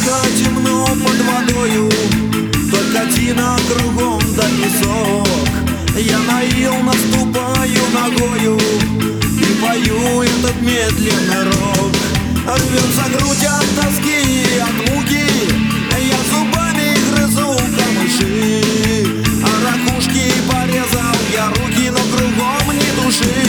Тихо, темно под водою, только тина кругом да песок. Я на ил наступаю ногою и пою этот медленный рок. Рвется грудь от тоски и от муки, я зубами грызу камыши. А ракушки порезал я руки, но кругом ни души.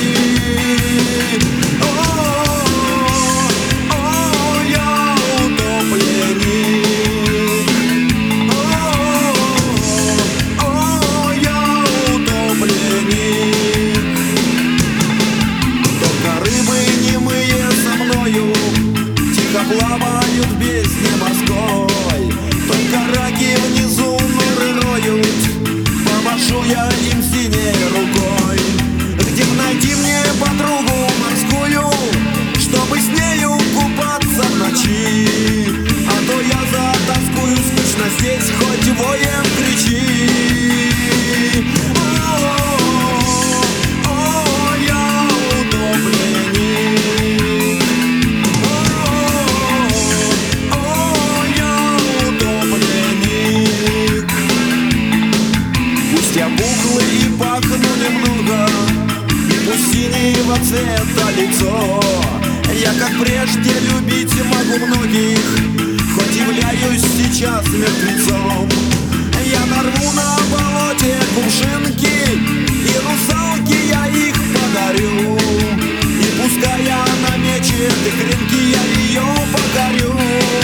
Плавают в бездне морской, только раки внизу норы роют. Помашу я им синей рукой. Где б найти мне подругу морскую, чтобы с нею купаться в ночи? А то я затоскую, скучно здесь, хоть воем кричи. Я пухлый и пахну немного, и пусть синего цвета лицо. Я, как прежде, любить могу многих, хоть являюсь сейчас мертвецом. Я нарву на болоте кувшинки, и русалке я их подарю. И пускай она мечет икринки, я ее покорю.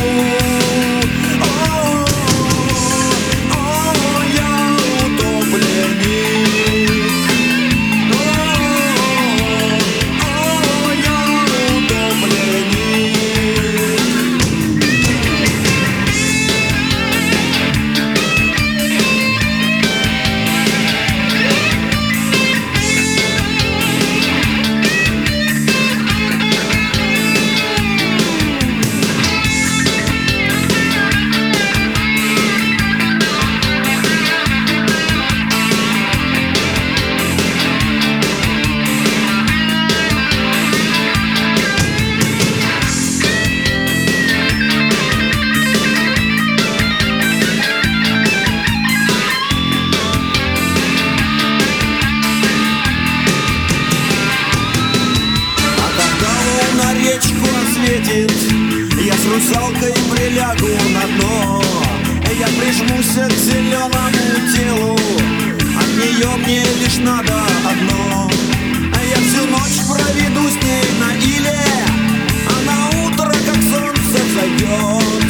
Я с русалкой прилягу на дно, я прижмусь к зеленому телу, от нее мне лишь надо одно. Я всю ночь проведу с ней на иле, а на утро, как солнце зайдет,